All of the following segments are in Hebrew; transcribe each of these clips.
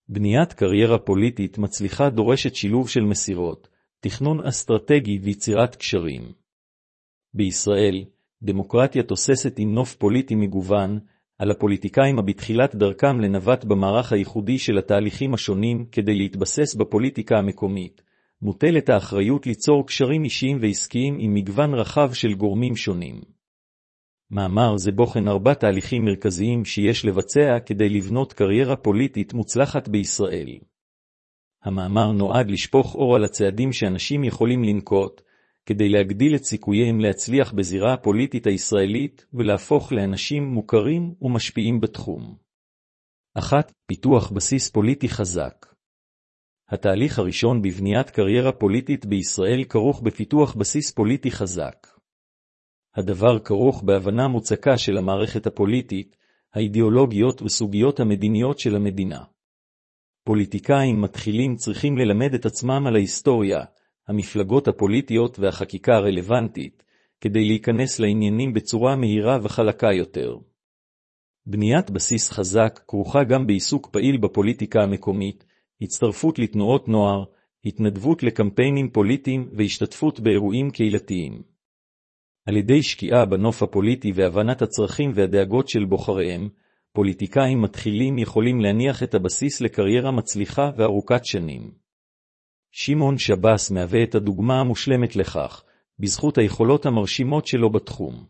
בניית קריירה פוליטית מצליחה דורשת שילוב של מסירות, תכנון אסטרטגי ויצירת קשרים. בישראל, דמוקרטיה תוססת עם נוף פוליטי מגוון, על הפוליטיקאים בתחילת דרכם לנווט במערך הייחודי של התהליכים השונים כדי להתבסס בפוליטיקה המקומית, מוטלת האחריות ליצור קשרים אישיים ועסקיים עם מגוון רחב של גורמים שונים. מאמר זה בוחן 4 תהליכים מרכזיים שיש לבצע כדי לבנות קריירה פוליטית מוצלחת בישראל. המאמר נועד לשפוך אור על הצעדים שאנשים יכולים לנקוט, כדי להגדיל את סיכוייהם להצליח בזירה הפוליטית הישראלית ולהפוך לאנשים מוכרים ומשפיעים בתחום. 1. פיתוח בסיס פוליטי חזק. התהליך הראשון בבניית קריירה פוליטית בישראל כרוך בפיתוח בסיס פוליטי חזק. הדבר כרוך בהבנה מוצקה של המערכת הפוליטית, האידיאולוגיות וסוגיות המדיניות של המדינה. פוליטיקאים מתחילים צריכים ללמד את עצמם על ההיסטוריה, המפלגות הפוליטיות והחקיקה הרלוונטית, כדי להיכנס לעניינים בצורה מהירה וחלקה יותר. בניית בסיס חזק כרוכה גם בעיסוק פעיל בפוליטיקה המקומית, הצטרפות לתנועות נוער, התנדבות לקמפיינים פוליטיים והשתתפות באירועים קהילתיים. על ידי שקיעה בנוף הפוליטי והבנת הצרכים והדאגות של בוחריהם, פוליטיקאים מתחילים יכולים להניח את הבסיס לקריירה מצליחה וארוכת שנים. שמעון שבס מהווה את הדוגמה המושלמת לכך, בזכות היכולות המרשימות שלו בתחום.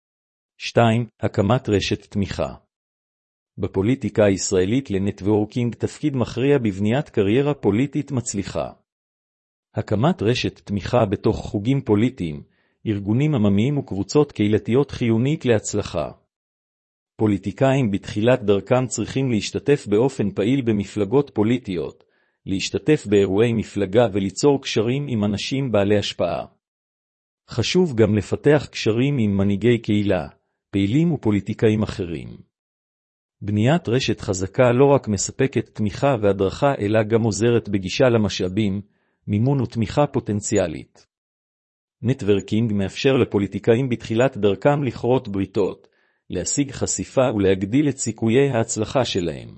2. הקמת רשת תמיכה. בפוליטיקה הישראלית לנטוורקינג תפקיד מכריע בבניית קריירה פוליטית מצליחה. הקמת רשת תמיכה בתוך חוגים פוליטיים, ארגונים עממיים וקבוצות קהילתיות חיונית להצלחה. פוליטיקאים בתחילת דרכם צריכים להשתתף באופן פעיל במפלגות פוליטיות, להשתתף באירועי מפלגה וליצור קשרים עם אנשים בעלי השפעה. חשוב גם לפתח קשרים עם מנהיגי קהילה, פעילים ופוליטיקאים אחרים. בניית רשת חזקה לא רק מספקת תמיכה והדרכה אלא גם עוזרת בגישה למשאבים, מימון ותמיכה פוטנציאלית. נטוורקינג מאפשר לפוליטיקאים בתחילת דרכם לכרות בריתות, להשיג חשיפה ולהגדיל את סיכויי ההצלחה שלהם.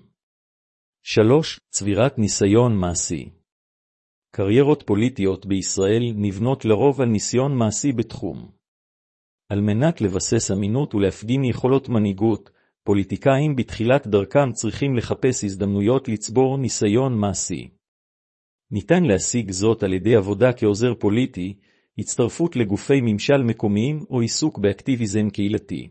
3. צבירת ניסיון מעשי. קריירות פוליטיות בישראל נבנות לרוב על ניסיון מעשי בתחום. על מנת לבסס אמינות ולהפגין יכולות מנהיגות, פוליטיקאים בתחילת דרכם צריכים לחפש הזדמנויות לצבור ניסיון מעשי. ניתן להשיג זאת על ידי עבודה כעוזר פוליטי, הצטרפות לגופי ממשל מקומיים או עיסוק באקטיביזם קהילתי.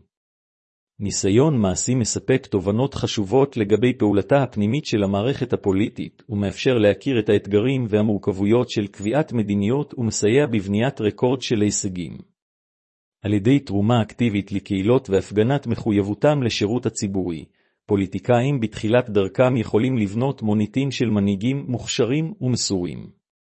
ניסיון מעשי מספק תובנות חשובות לגבי פעולתה הפנימית של המערכת הפוליטית, ומאפשר להכיר את האתגרים והמורכבויות של קביעת מדיניות ומסייע בבניית רקורד של הישגים. על ידי תרומה אקטיבית לקהילות והפגנת מחויבותם לשירות הציבורי, פוליטיקאים בתחילת דרכם יכולים לבנות מוניטין של מנהיגים מוכשרים ומסורים.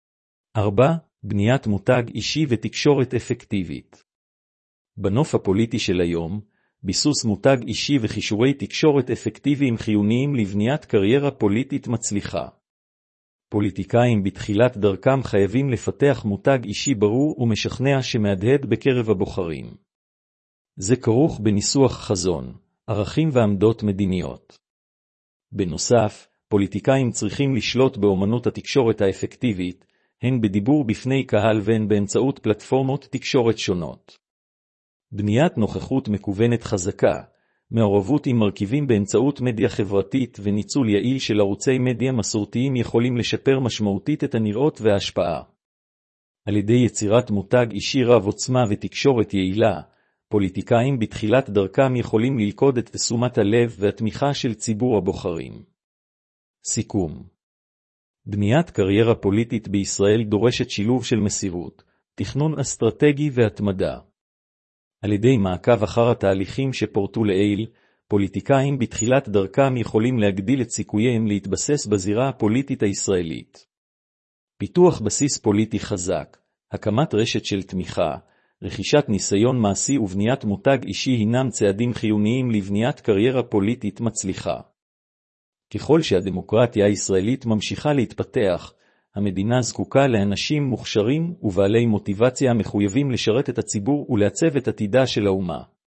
4. בניית מותג אישי ותקשורת אפקטיבית. בנוף הפוליטי של היום, ביסוס מותג אישי וחישורי תקשורת אפקטיביים חיוניים לבניית קריירה פוליטית מצליחה. פוליטיקאים בתחילת דרכם חייבים לפתח מותג אישי ברור ומשכנע שמהדהד בקרב הבוחרים. זה כרוך בניסוח חזון, ערכים ועמדות מדיניות. בנוסף, פוליטיקאים צריכים לשלוט באמנות התקשורת האפקטיבית, הן בדיבור בפני קהל והן באמצעות פלטפורמות תקשורת שונות. בניית נוכחות מקוונת חזקה, מעורבות עם מרכיבים באמצעות מדיה חברתית וניצול יעיל של ערוצי מדיה מסורתיים יכולים לשפר משמעותית את הנראות וההשפעה. על ידי יצירת מותג אישי רב עוצמה ותקשורת יעילה, פוליטיקאים בתחילת דרכם יכולים ללכוד את תשומת הלב והתמיכה של ציבור הבוחרים. סיכום. בניית קריירה פוליטית בישראל דורשת שילוב של מסירות, תכנון אסטרטגי והתמדה. על ידי מעקב אחר התהליכים שפורטו לעיל, פוליטיקאים בתחילת דרכם יכולים להגדיל את סיכוייהם להתבסס בזירה הפוליטית הישראלית. פיתוח בסיס פוליטי חזק, הקמת רשת של תמיכה, רכישת ניסיון מעשי ובניית מותג אישי הינם צעדים חיוניים לבניית קריירה פוליטית מצליחה. ככל שהדמוקרטיה הישראלית ממשיכה להתפתח, המדינה זקוקה לאנשים מוכשרים ובעלי מוטיבציה מחויבים לשרת את הציבור ולעצב את עתידה של האומה.